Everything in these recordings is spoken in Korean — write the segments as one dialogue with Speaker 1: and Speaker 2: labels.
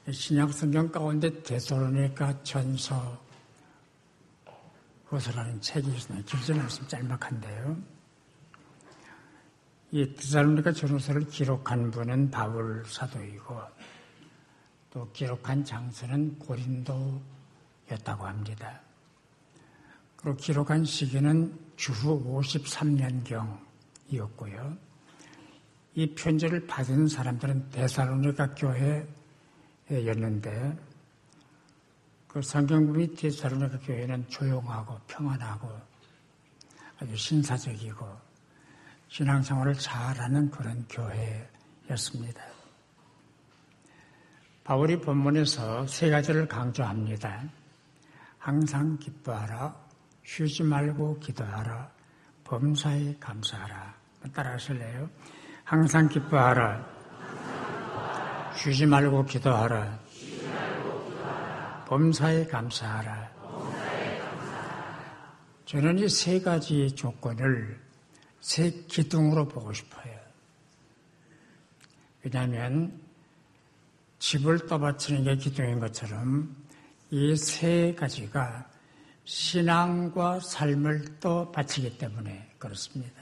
Speaker 1: 신약 성경 가운데 데살로니가 전서 후서라는 책이 있습니다. 길지는 않습니다. 짤막한데요. 이 데살로니가 전서를 기록한 분은 바울 사도이고 또 기록한 장소는 고린도였다고 합니다. 그리고 기록한 시기는 주후 53년경이었고요. 이 편지를 받은 사람들은 데살로니가 교회였는데 그 성경부이 데살로니가 교회는 조용하고 평안하고 아주 신사적이고 신앙생활을 잘하는 그런 교회였습니다. 바울이 본문에서 세 가지를 강조합니다. 항상 기뻐하라, 쉬지 말고 기도하라, 범사에 감사하라. 따라 하실래요? 항상 기뻐하라, 쉬지 말고 기도하라, 범사에 감사하라. 저는 이 세 가지 조건을 세 기둥으로 보고 싶어요. 왜냐하면 집을 떠받치는 게 기둥인 것처럼 이 세 가지가 신앙과 삶을 떠받치기 때문에 그렇습니다.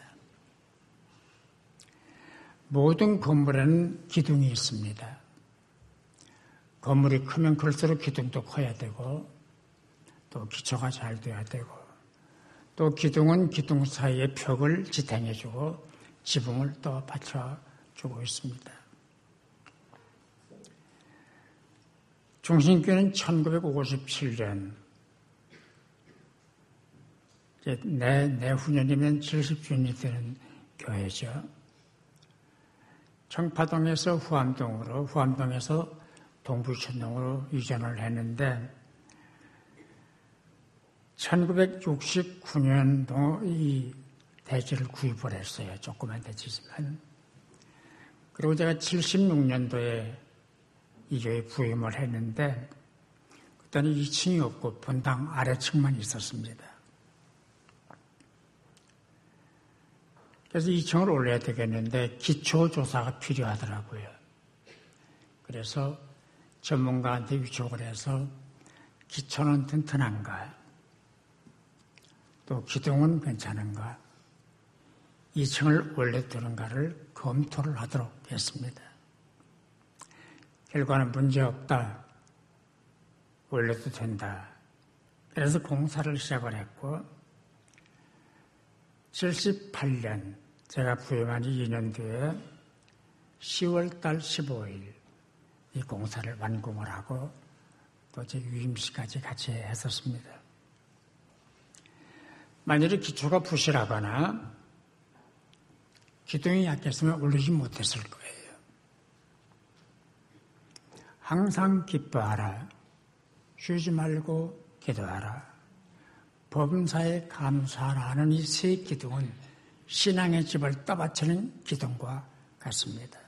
Speaker 1: 모든 건물에는 기둥이 있습니다. 건물이 크면 클수록 기둥도 커야 되고 또 기초가 잘 돼야 되고 또 기둥은 기둥 사이에 벽을 지탱해주고 지붕을 또 받쳐주고 있습니다. 중신교회는 1957년 내후년이면 70주년이 되는 교회죠. 청파동에서 후암동에서 동부천동으로 이전을 했는데 1969년도 이 대지를 구입을 했어요. 조그만 대지지만. 그리고 제가 76년도에 이 교회에 부임을 했는데 그때는 2층이 없고 본당 아래층만 있었습니다. 그래서 2층을 올려야 되겠는데 기초조사가 필요하더라고요. 그래서 전문가한테 위촉을 해서 기초는 튼튼한가, 또 기둥은 괜찮은가, 2층을 올려두는가를 검토를 하도록 했습니다. 결과는 문제없다, 올려도 된다. 그래서 공사를 시작을 했고 78년 제가 부임한 지 2년 뒤에 10월달 15일 이 공사를 완공을 하고 또 제 유임시까지 같이 했었습니다. 만일에 기초가 부실하거나 기둥이 약했으면 올리지 못했을 거예요. 항상 기뻐하라, 쉬지 말고 기도하라, 범사에 감사하라는 이 세 기둥은 신앙의 집을 떠받치는 기둥과 같습니다.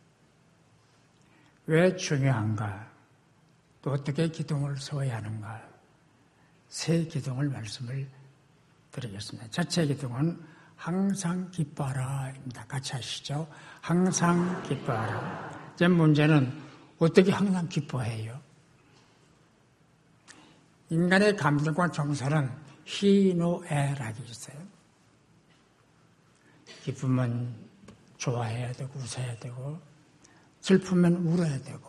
Speaker 1: 왜 중요한가? 또 어떻게 기둥을 세워야 하는가? 세 기둥을 말씀을 드리겠습니다. 첫째 기둥은 항상 기뻐하라입니다. 같이 하시죠. 항상 기뻐하라. 제 문제는 어떻게 항상 기뻐해요? 인간의 감정과 정서는 희노애락이 있어요. 기쁘면 좋아해야 되고 웃어야 되고 슬프면 울어야 되고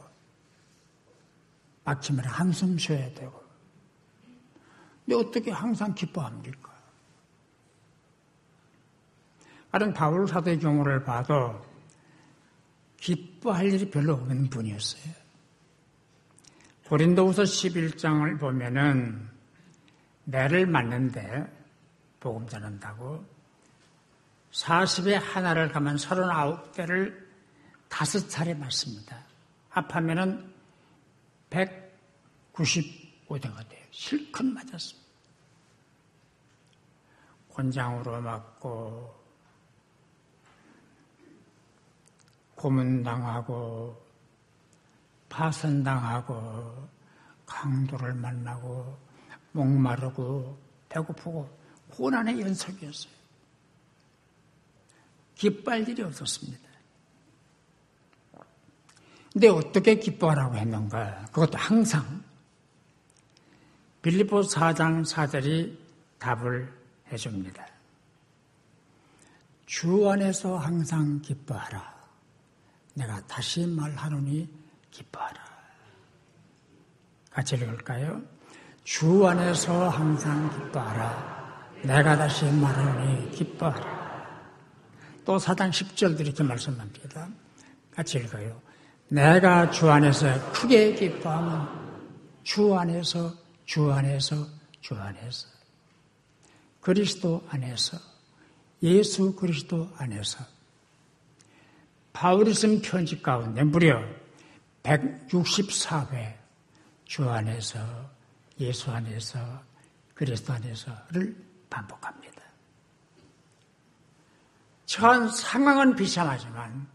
Speaker 1: 막히면 한숨 쉬어야 되고. 근데 어떻게 항상 기뻐합니까? 다른 바울 사도의 경우를 봐도 기뻐할 일이 별로 없는 분이었어요. 고린도후서 11장을 보면은 매를 맞는데 복음 전한다고 40에 하나를 가면 39대를 5차례 맞습니다. 합하면은 195대가 돼요. 실컷 맞았습니다. 권장으로 맞고 고문당하고 파선당하고 강도를 만나고 목마르고 배고프고 고난의 연속이었어요. 기뻐할 일이 없었습니다. 근데 어떻게 기뻐하라고 했는가? 그것도 항상. 빌립보 4장 4절이 답을 해줍니다. 주 안에서 항상 기뻐하라. 내가 다시 말하노니 기뻐하라. 같이 읽을까요? 주 안에서 항상 기뻐하라. 내가 다시 말하노니 기뻐하라. 또 4장 10절도 이렇게 말씀합니다. 같이 읽어요. 내가 주 안에서 크게 기뻐하면 주 안에서 주 안에서 주 안에서 그리스도 안에서 예수 그리스도 안에서 바울이 쓴 편지 가운데 무려 164회 주 안에서 예수 안에서 그리스도 안에서를 반복합니다. 처한 상황은 비참하지만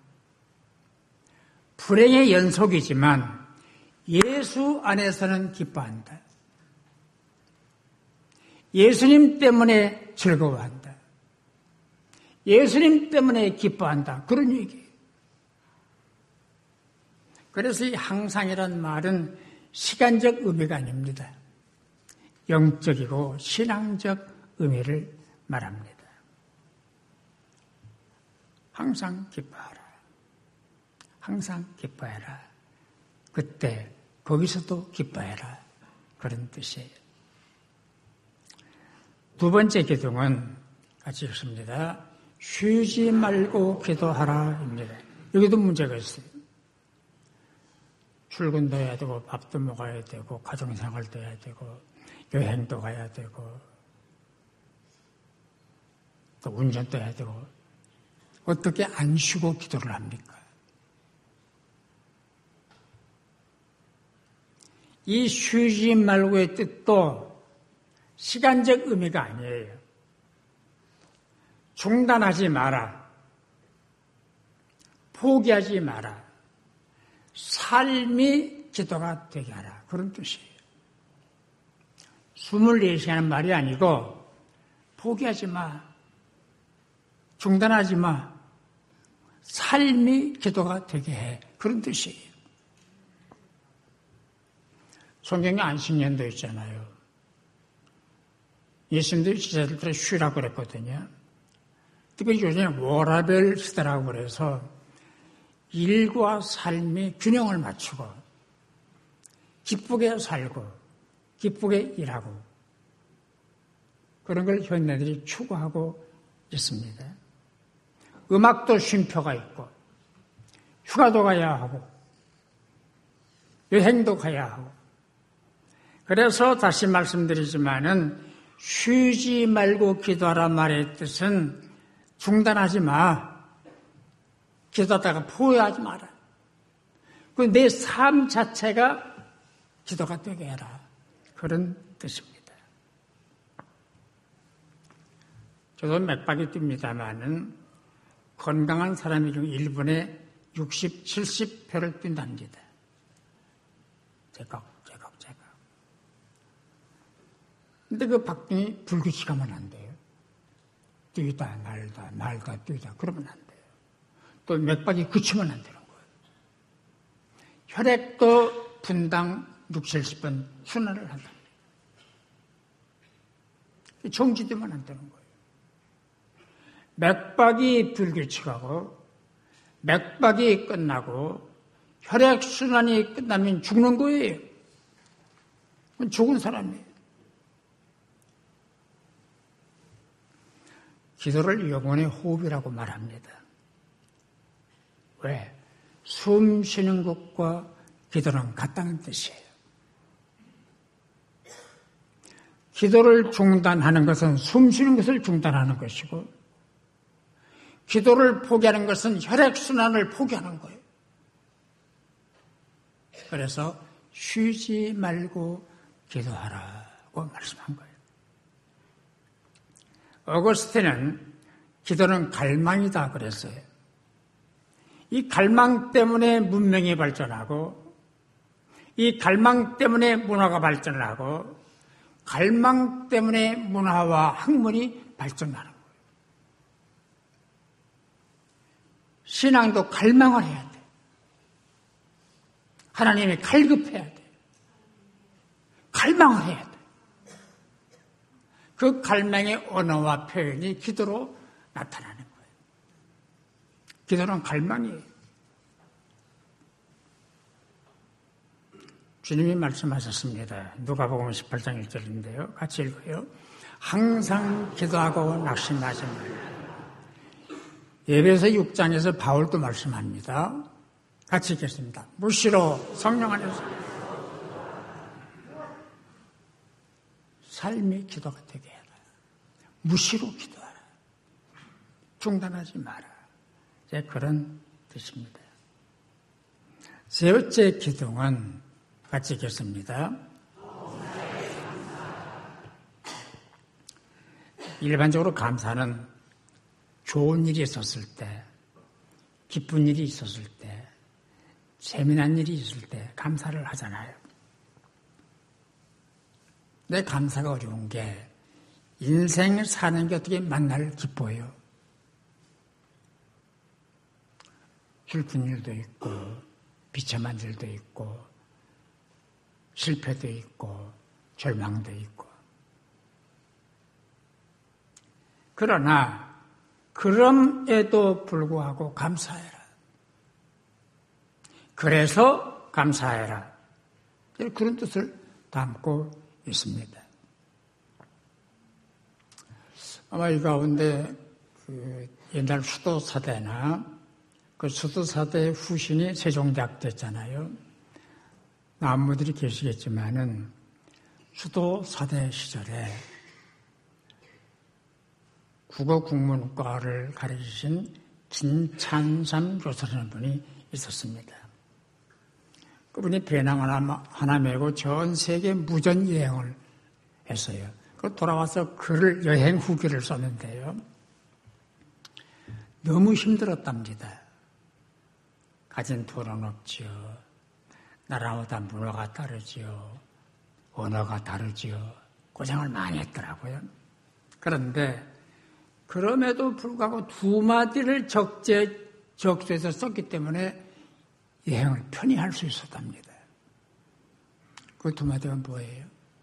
Speaker 1: 불행의 연속이지만 예수 안에서는 기뻐한다. 예수님 때문에 즐거워한다. 예수님 때문에 기뻐한다. 그런 얘기예요. 그래서 이 항상이란 말은 시간적 의미가 아닙니다. 영적이고 신앙적 의미를 말합니다. 항상 기뻐하라. 항상 기뻐해라. 그때 거기서도 기뻐해라. 그런 뜻이에요. 두 번째 기둥은 같이 읽습니다. 쉬지 말고 기도하라입니다. 여기도 문제가 있어요. 출근도 해야 되고 밥도 먹어야 되고 가정생활도 해야 되고 여행도 가야 되고 또 운전도 해야 되고 어떻게 안 쉬고 기도를 합니까? 이 쉬지 말고의 뜻도 시간적 의미가 아니에요. 중단하지 마라. 포기하지 마라. 삶이 기도가 되게 하라. 그런 뜻이에요. 숨을 내쉬는 말이 아니고 포기하지 마. 중단하지 마. 삶이 기도가 되게 해. 그런 뜻이에요. 성경에 안식년도 있잖아요. 예수님도 제자들한테 쉬라고 그랬거든요. 특히 요즘에 워라밸 시대라고 그래서 일과 삶이 균형을 맞추고 기쁘게 살고 기쁘게 일하고 그런 걸 현대들이 추구하고 있습니다. 음악도 쉼표가 있고 휴가도 가야 하고 여행도 가야 하고 그래서 다시 말씀드리지만은 쉬지 말고 기도하라 말의 뜻은 중단하지 마. 기도하다가 포기하지 마라. 내 삶 자체가 기도가 되게 해라. 그런 뜻입니다. 저도 맥박이 뜹니다만은 건강한 사람이 중 1분에 60, 70회를 뛴답니다. 제각. 근데 그 박동이 불규칙하면 안 돼요. 뛰다 말다 뛰다 그러면 안 돼요. 또 맥박이 그치면 안 되는 거예요. 혈액도 분당 6, 70번 순환을 한답니다. 정지되면 안 되는 거예요. 맥박이 불규칙하고 맥박이 끝나고 혈액순환이 끝나면 죽는 거예요. 죽은 사람이에요. 기도를 영혼의 호흡이라고 말합니다. 왜? 숨 쉬는 것과 기도는 같다는 뜻이에요. 기도를 중단하는 것은 숨 쉬는 것을 중단하는 것이고 기도를 포기하는 것은 혈액순환을 포기하는 거예요. 그래서 쉬지 말고 기도하라고 말씀한 거예요. 어거스틴은 기도는 갈망이다 그랬어요. 이 갈망 때문에 문명이 발전하고 이 갈망 때문에 문화가 발전하고 갈망 때문에 문화와 학문이 발전하는 거예요. 신앙도 갈망을 해야 돼. 하나님이 갈급해야 돼. 갈망을 해야 돼. 그 갈망의 언어와 표현이 기도로 나타나는 거예요. 기도는 갈망이에요. 주님이 말씀하셨습니다. 누가복음 18장 1절인데요. 같이 읽어요. 항상 기도하고 낙심하지 말라. 에베소 6장에서 바울도 말씀합니다. 같이 읽겠습니다. 무시로 성령 안에서 삶의 기도가 되게 해라. 무시로 기도하라. 중단하지 마라. 이제 그런 뜻입니다. 세 번째 기둥은 같이 읽겠습니다. 일반적으로 감사는 좋은 일이 있었을 때, 기쁜 일이 있었을 때, 재미난 일이 있을 때 감사를 하잖아요. 내 감사가 어려운 게 인생을 사는 게 어떻게 만날 기뻐요. 슬픈 일도 있고 비참한 일도 있고 실패도 있고 절망도 있고 그러나 그럼에도 불구하고 감사해라. 그래서 감사해라. 그런 뜻을 담고 있습니다. 아마 이 가운데 옛날 수도사대나 그 수도사대의 후신이 세종대학 됐잖아요. 나무들이 계시겠지만은 수도사대 시절에 국어국문과를 가르치신 김찬삼 교수라는 분이 있었습니다. 그분이 배낭 하나 메고 전 세계 무전 여행을 했어요. 그 돌아와서 글을 여행 후기를 썼는데요. 너무 힘들었답니다. 가진 돈은 없지요. 나라마다 문화가 다르지요. 언어가 다르지요. 고생을 많이 했더라고요. 그런데 그럼에도 불구하고 두 마디를 적재에서 썼기 때문에 여행을 편히 할 수 있었답니다. 그 두 마디가 뭐예요?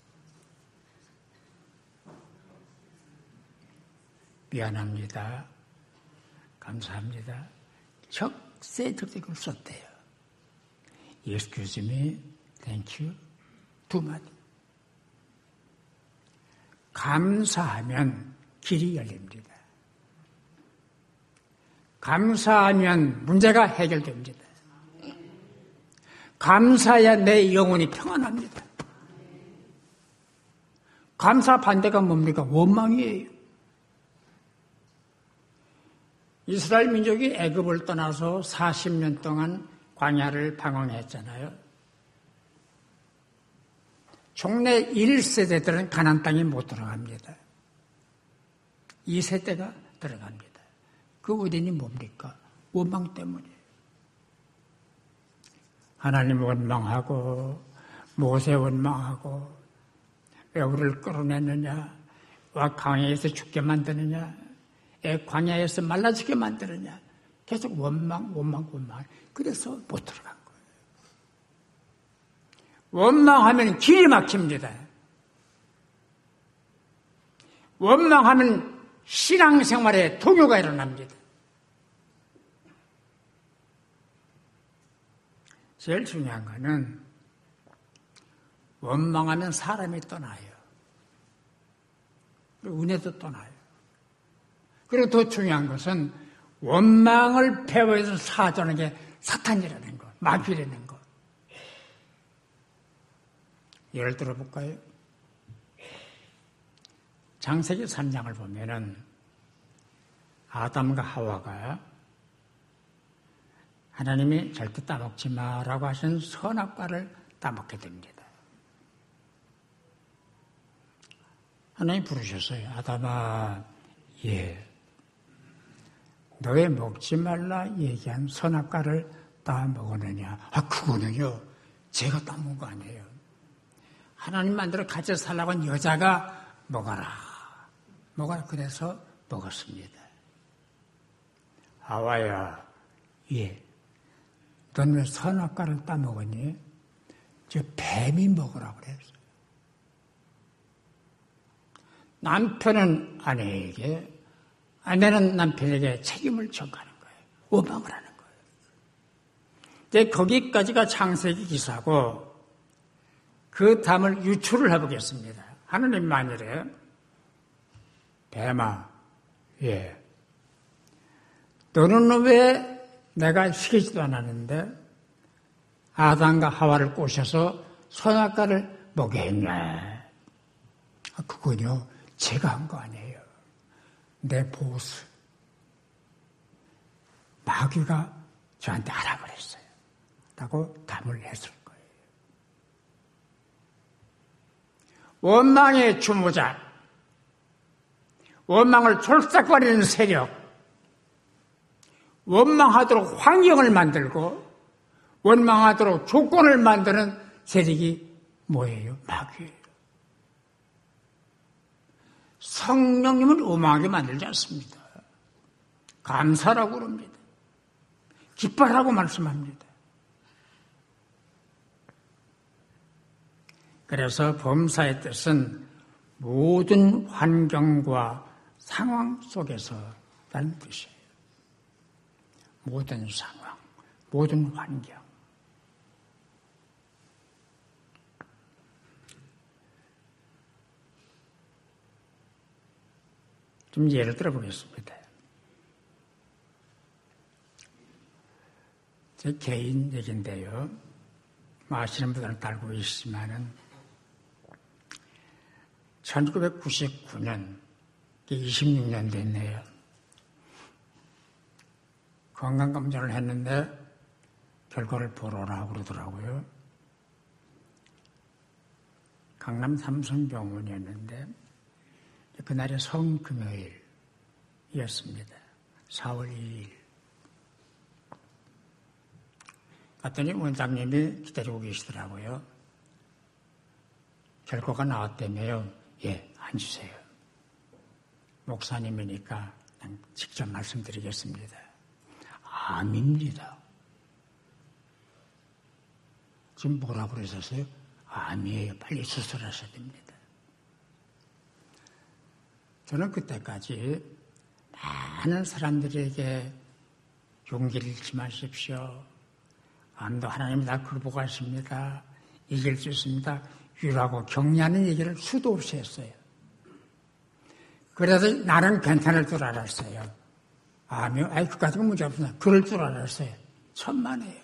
Speaker 1: 미안합니다. 감사합니다. 적세적세 그걸 썼대요. Excuse me, thank you. 두 마디. 감사하면 길이 열립니다. 감사하면 문제가 해결됩니다. 감사해야 내 영혼이 평안합니다. 감사 반대가 뭡니까? 원망이에요. 이스라엘 민족이 애굽을 떠나서 40년 동안 광야를 방황했잖아요. 종래 1세대들은 가나안 땅에 못 들어갑니다. 2세대가 들어갑니다. 그 원인이 뭡니까? 원망 때문이에요. 하나님 원망하고 모세 원망하고 왜 우리를 끌어내느냐? 왜 광야에서 죽게 만드느냐? 왜 광야에서 말라 죽게 만드느냐? 계속 원망. 그래서 못 들어간 거예요. 원망하면 길이 막힙니다. 원망하면 신앙생활에 동요가 일어납니다. 제일 중요한 거는 원망하면 사람이 떠나요. 그리고 은혜도 떠나요. 그리고 더 중요한 것은 원망을 배워서 사주는 게 사탄이라는 거, 마귀라는 거. 예를 들어볼까요? 창세기 3장을 보면은 아담과 하와가 하나님이 절대 따먹지 마라고 하신 선악과를 따먹게 됩니다. 하나님 부르셨어요. 아담아, 예. 너 왜 먹지 말라 얘기한 선악과를 따먹었느냐? 그거는요, 제가 따먹은 거 아니에요. 하나님 만들어 같이 살라고 한 여자가 먹어라. 그래서 먹었습니다. 하와야, 예. 넌 왜 선악과를 따먹었니? 저 뱀이 먹으라고 그랬어요. 남편은 아내에게, 아내는 남편에게 책임을 전가하는 거예요. 원망을 하는 거예요. 근데 거기까지가 창세기 기사고 그 다음을 유추를 해보겠습니다. 하느님 만일에 뱀아, 예, 너는 왜 내가 시키지도 않았는데 아담과 하와를 꼬셔서 선악과를 먹게 했냐? 그건요, 제가 한 거 아니에요. 내 보스. 마귀가 저한테 하라 그랬어요. 라고 답을 했을 거예요. 원망의 주모자, 원망을 졸싹거리는 세력, 원망하도록 환경을 만들고 원망하도록 조건을 만드는 세력이 뭐예요? 마귀예요. 성령님은 원망하게 만들지 않습니다. 감사라고 그럽니다. 기뻐라고 말씀합니다. 그래서 범사의 뜻은 모든 환경과 상황 속에서라는 뜻이에요. 모든 상황, 모든 환경. 좀 예를 들어 보겠습니다. 제 개인 얘기인데요. 아시는 분들은 다 알고 계시지만은 1999년, 26년 됐네요. 건강검진을 했는데 결과를 보러 오라고 그러더라고요. 강남 삼성병원이었는데 그날이 성금요일이었습니다. 4월 2일. 갔더니 원장님이 기다리고 계시더라고요. 결과가 나왔다며요. 예, 앉으세요. 목사님이니까 그냥 직접 말씀드리겠습니다. 암입니다. 지금 뭐라고 그러셨어요? 암이에요. 빨리 수술하셔야 됩니다. 저는 그때까지 많은 사람들에게 용기를 잃지 마십시오. 암도 하나님이 다 극복하십니다. 이길 수 있습니다. 유라고 격려하는 얘기를 수도 없이 했어요. 그래서 나는 괜찮을 줄 알았어요. 암이요? 아이, 그까지는 문제 없습니다. 그럴 줄 알았어요. 천만에요.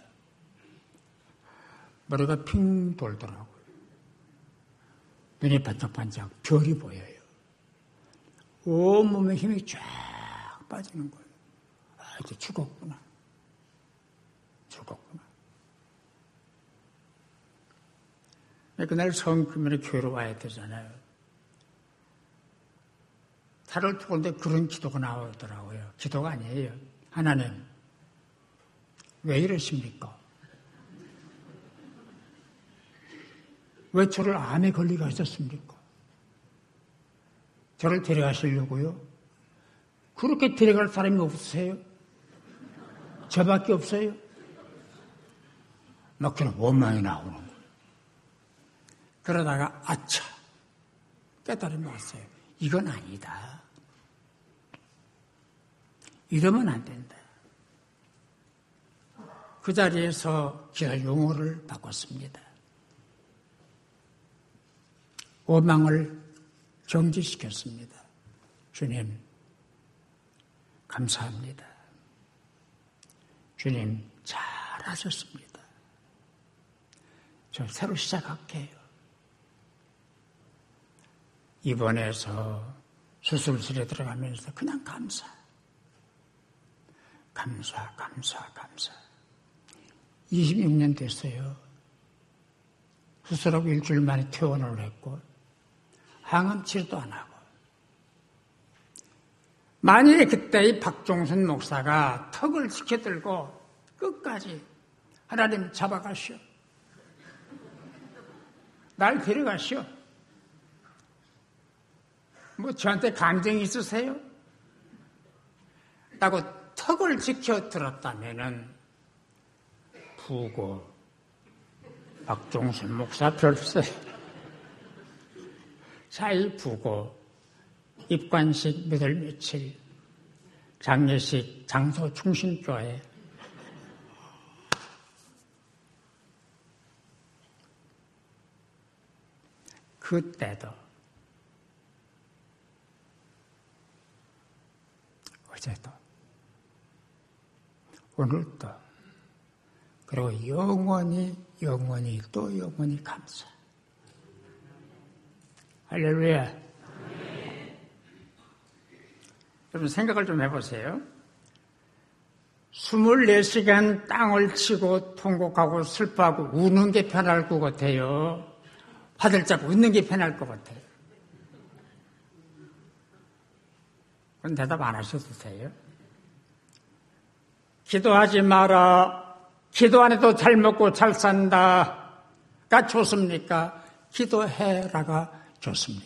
Speaker 1: 머리가 핑 돌더라고요. 눈이 반짝반짝 별이 보여요. 온몸에 힘이 쫙 빠지는 거예요. 아, 이제 죽었구나. 죽었구나. 그날 성금요일에 교회로 와야 되잖아요. 달을 두는데 그런 기도가 나오더라고요. 기도가 아니에요. 하나님, 왜 이러십니까? 왜 저를 암에 걸리게 하셨습니까? 저를 데려가시려고요? 그렇게 데려갈 사람이 없으세요? 저밖에 없어요? 막 그런 원망이 나오는 거예요. 그러다가 아차 깨달음이 왔어요. 이건 아니다. 이러면 안 된다. 그 자리에서 제가 용어를 바꿨습니다. 원망을 정지시켰습니다. 주님, 감사합니다. 주님, 잘하셨습니다. 저 새로 시작할게요. 입원해서 수술실에 들어가면서 그냥 감사. 26년 됐어요. 수술하고 일주일 만에 퇴원을 했고 항암 치료도 안 하고. 만일에 그때 이 박종순 목사가 턱을 지켜들고 끝까지 하나님 잡아가시오. 날 데려가시오. 뭐 저한테 감정이 있으세요? 라고 턱을 지켜 들었다면은 부고 박종순 목사 별세. 사이 부고, 입관식 몇월 며칠, 장례식 장소 충신교회. 그때도 어제도 오늘도 그리고 영원히 또 영원히 감사. 할렐루야. 여러분 생각을 좀 해보세요. 24시간 땅을 치고 통곡하고 슬퍼하고 우는 게 편할 것 같아요? 화들짝 웃는 게 편할 것 같아요? 그건 대답 안 하셔도 돼요. 기도하지 마라. 기도 안 해도 잘 먹고 잘 산다가 좋습니까? 기도해라가 좋습니까?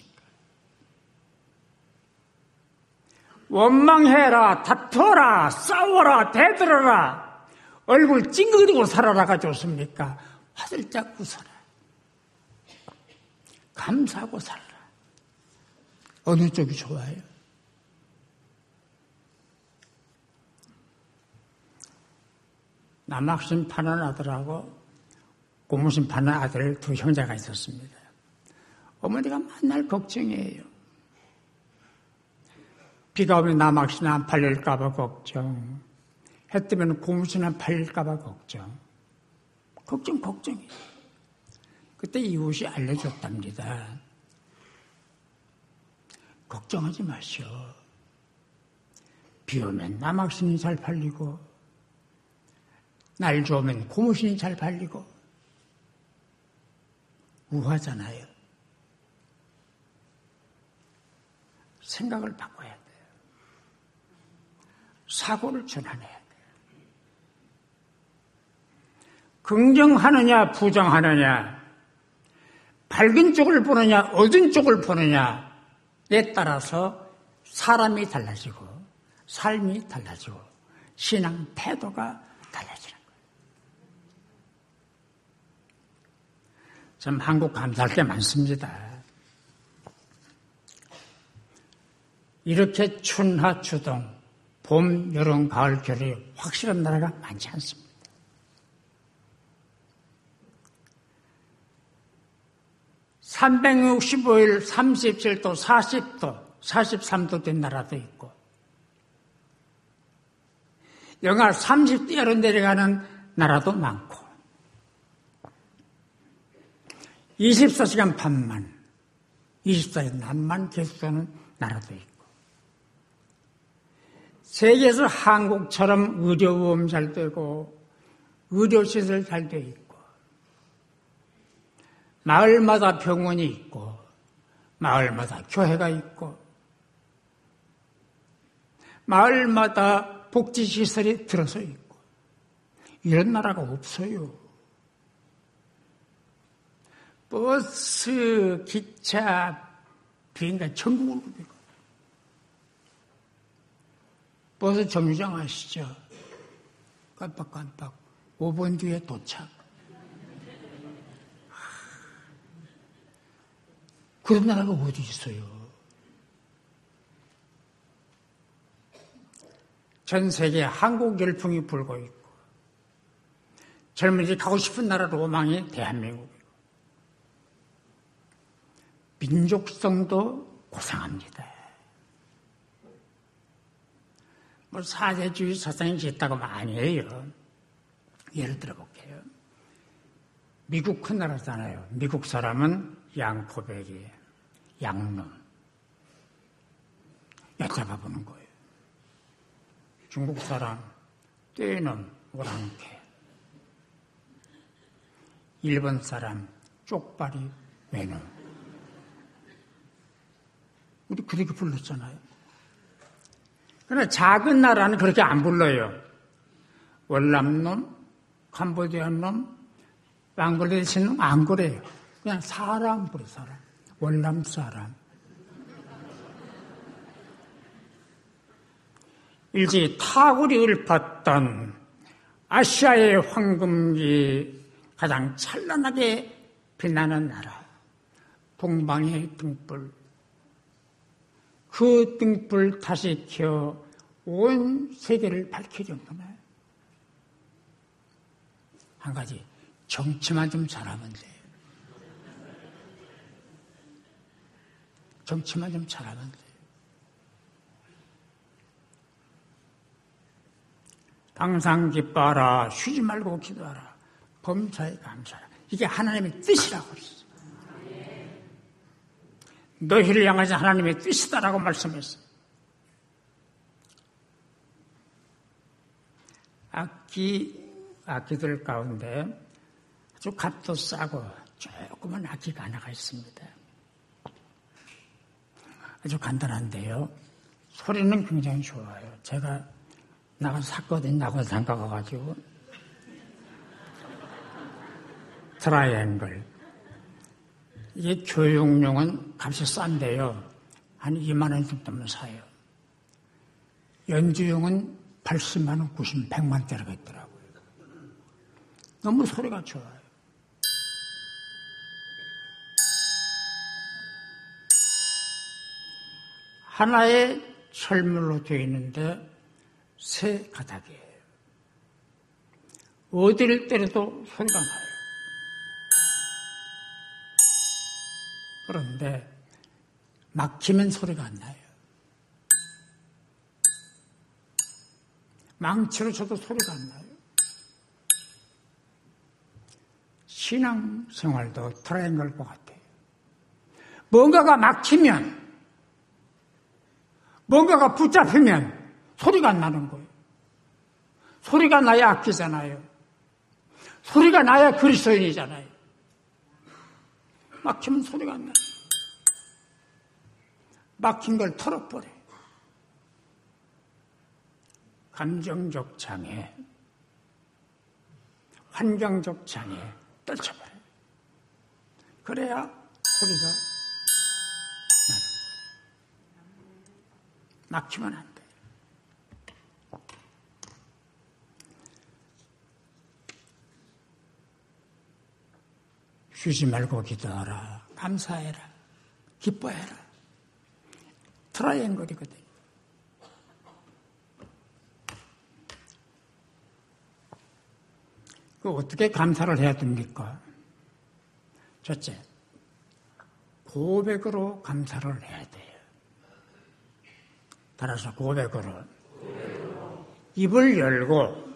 Speaker 1: 원망해라, 다퉈라, 싸워라, 대들어라, 얼굴 찡그리고 살아라가 좋습니까? 화들짝 웃어라. 감사하고 살아라. 어느 쪽이 좋아요? 남학신 파는 아들하고 고무신 파는 아들 두 형제가 있었습니다. 어머니가 맨날 걱정이에요. 비가 오면 남학신 안 팔릴까봐 걱정, 해 뜨면 고무신 안 팔릴까봐 걱정이에요. 그때 이웃이 알려줬답니다. 걱정하지 마시오. 비 오면 남학신이 잘 팔리고 날 좋으면 고무신이 잘 팔리고. 우화잖아요. 생각을 바꿔야 돼요. 사고를 전환해야 돼요. 긍정하느냐 부정하느냐, 밝은 쪽을 보느냐 어두운 쪽을 보느냐에 따라서 사람이 달라지고 삶이 달라지고 신앙 태도가 달라지는 거예요. 참 한국 감사할 게 많습니다. 이렇게 춘하 추동, 봄, 여름, 가을, 겨울이 확실한 나라가 많지 않습니다. (365일) 37도, 40도, 43도 된 나라도 있고, 영하 30도로 내려가는 나라도 많고, 24시간 밤만, 24시간 낮만 계속되는 나라도 있고, 세계에서 한국처럼 의료보험 잘 되고 의료시설 잘 돼 있고 마을마다 병원이 있고 마을마다 교회가 있고 마을마다 복지시설이 들어서 있고 이런 나라가 없어요. 버스, 기차, 비행기 전국으로 되고 버스 정류장 아시죠? 깜빡깜빡 5분 뒤에 도착. 그런 나라가 어디 있어요? 전 세계에 한국 열풍이 불고 있고 젊은이들이 가고 싶은 나라 로망이 대한민국이고 민족성도 고상합니다. 뭐 사대주의 사상이 짓다고 많이 해요. 예를 들어볼게요. 미국 큰 나라잖아요. 미국 사람은 양포백이, 양놈 엿잡아보는 거예요. 중국 사람 떼놈, 오랑캐. 일본 사람 쪽발이, 외놈. 우리 그렇게 불렀잖아요. 그러나 작은 나라는 그렇게 안 불러요. 월남놈, 캄보디아놈, 방글라데시놈 안 그래요. 그냥 사람 부르 사람. 월남 사람. 일찍 타구리 읊었던 아시아의 황금기 가장 찬란하게 빛나는 나라, 동방의 등불. 그 등불 다시 켜 온 세계를 밝힐 정도네. 한 가지, 정치만 좀 잘하면 돼. 정치만 좀 잘하면 돼. 항상 기뻐하라, 쉬지 말고 기도하라, 범사에 감사하라. 이게 하나님의 뜻이라고 했어. 너희를 향하신 하나님의 뜻이다라고 말씀했어. 악기들 가운데 아주 값도 싸고 조그만 악기가 하나가 있습니다. 아주 간단한데요. 소리는 굉장히 좋아요. 제가 나가서 샀거든요. 나가서 잠깐 가가지고. 트라이앵글. 이게 교육용은 값이 싼데요. 한 2만 원 정도면 사요. 연주용은 80만 원, 90만, 100만 원짜리가 있더라고요. 너무 소리가 좋아요. 하나의 철물로 되어 있는데 세 가닥이에요. 어디를 때려도 소리가 나요. 그런데 막히면 소리가 안 나요. 망치로 쳐도 소리가 안 나요. 신앙생활도 트라이앵글과 같아요. 뭔가가 막히면, 뭔가가 붙잡히면 소리가 안 나는 거예요. 소리가 나야 악기잖아요. 소리가 나야 그리스도인이잖아요. 막히면 소리가 안 나요. 막힌 걸 털어버려요. 감정적 장애, 환경적 장애 떨쳐버려요. 그래야 소리가 나는 거예요. 막히면 안 돼요. 쉬지 말고 기도하라, 감사해라, 기뻐해라. 트라이앵글이거든요. 어떻게 감사를 해야 됩니까? 첫째, 고백으로 감사를 해야 돼요. 따라서 고백으로. 입을 열고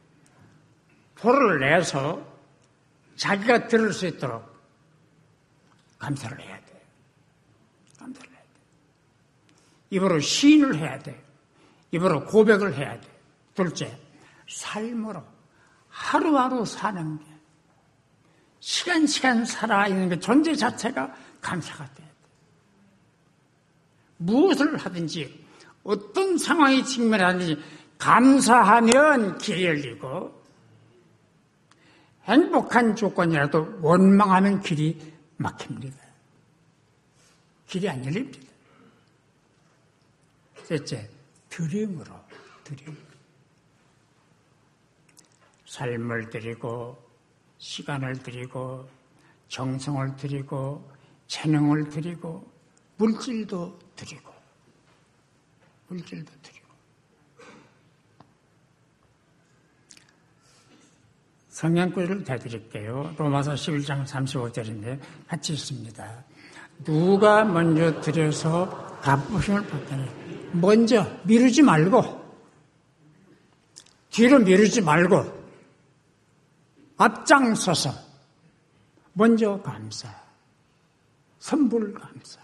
Speaker 1: 소리를 내서 자기가 들을 수 있도록 감사를 해야 돼요. 감사를 해야 돼요. 입으로 시인을 해야 돼요. 입으로 고백을 해야 돼요. 둘째, 삶으로. 하루하루 사는 게, 시간 살아있는 게 존재 자체가 감사가 돼야 돼. 무엇을 하든지, 어떤 상황이 직면하든지, 감사하면 길이 열리고, 행복한 조건이라도 원망하면 길이 막힙니다. 길이 안 열립니다. 셋째, 드림으로. 삶을 드리고 시간을 드리고 정성을 드리고 재능을 드리고 물질도 드리고 성경구절을 대드릴게요. 로마서 11장 35절인데 같이 읽습니다. 누가 먼저 드려서 갚으심을 받다니. 먼저 미루지 말고 뒤로 미루지 말고 앞장서서 먼저 감사, 선불 감사.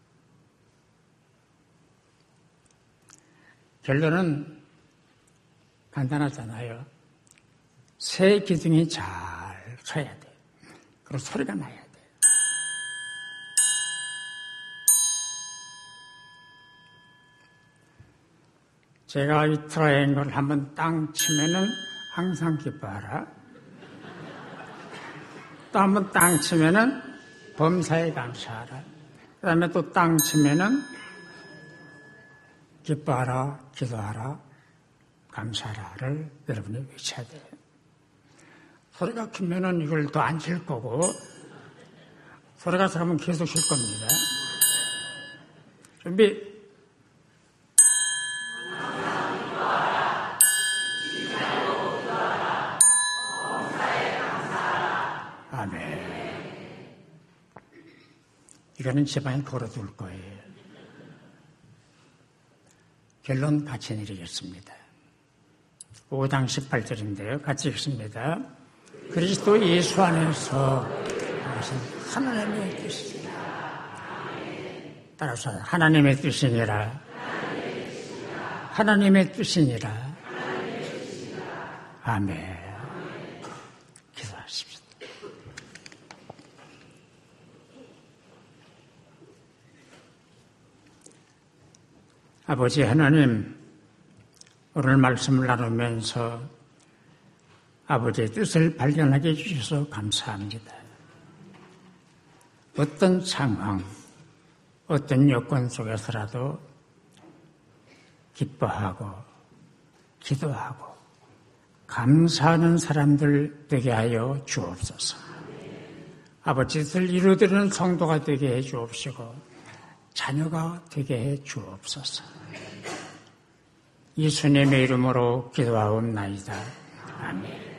Speaker 1: 결론은 간단하잖아요. 새 기둥이 잘 서야 돼요. 그리고 소리가 나야 돼요. 제가 이 트라이앵글 한번 땅 치면은 항상 기뻐하라. 또 한번 땅 치면은 범사에 감사하라. 그 다음에 또 땅 치면은 기뻐하라, 기도하라, 감사하라를 여러분이 외쳐야 돼요. 소리가 크면은 이걸 더 안 칠 거고, 소리가 작으면 계속 칠 겁니다. 준비. 아멘. 이거는 집안에 걸어둘 거예요. 결론 같이 내리겠습니다. 5장 18절인데요. 같이 읽습니다. 그리스도 예수 안에서 하나님의 뜻이니라. 따라서 하나님의 뜻이니라. 하나님의 뜻이니라. 아멘. 기도하십시오. 아버지 하나님, 오늘 말씀을 나누면서 아버지의 뜻을 발견하게 해주셔서 감사합니다. 어떤 상황, 어떤 여건 속에서라도 기뻐하고 기도하고 감사하는 사람들 되게 하여 주옵소서. 아버지 뜻을 이루어드리는 성도가 되게 해 주옵시고 자녀가 되게 해 주옵소서. 예수님의 이름으로 기도하옵나이다. 아멘.